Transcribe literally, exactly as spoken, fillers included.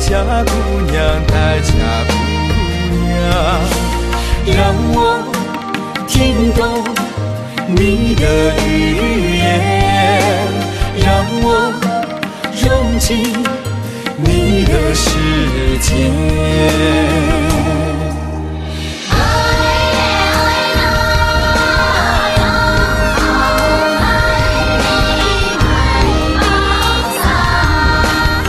家姑娘，待嫁姑娘，让我听懂你的语言，让我融进你的世界。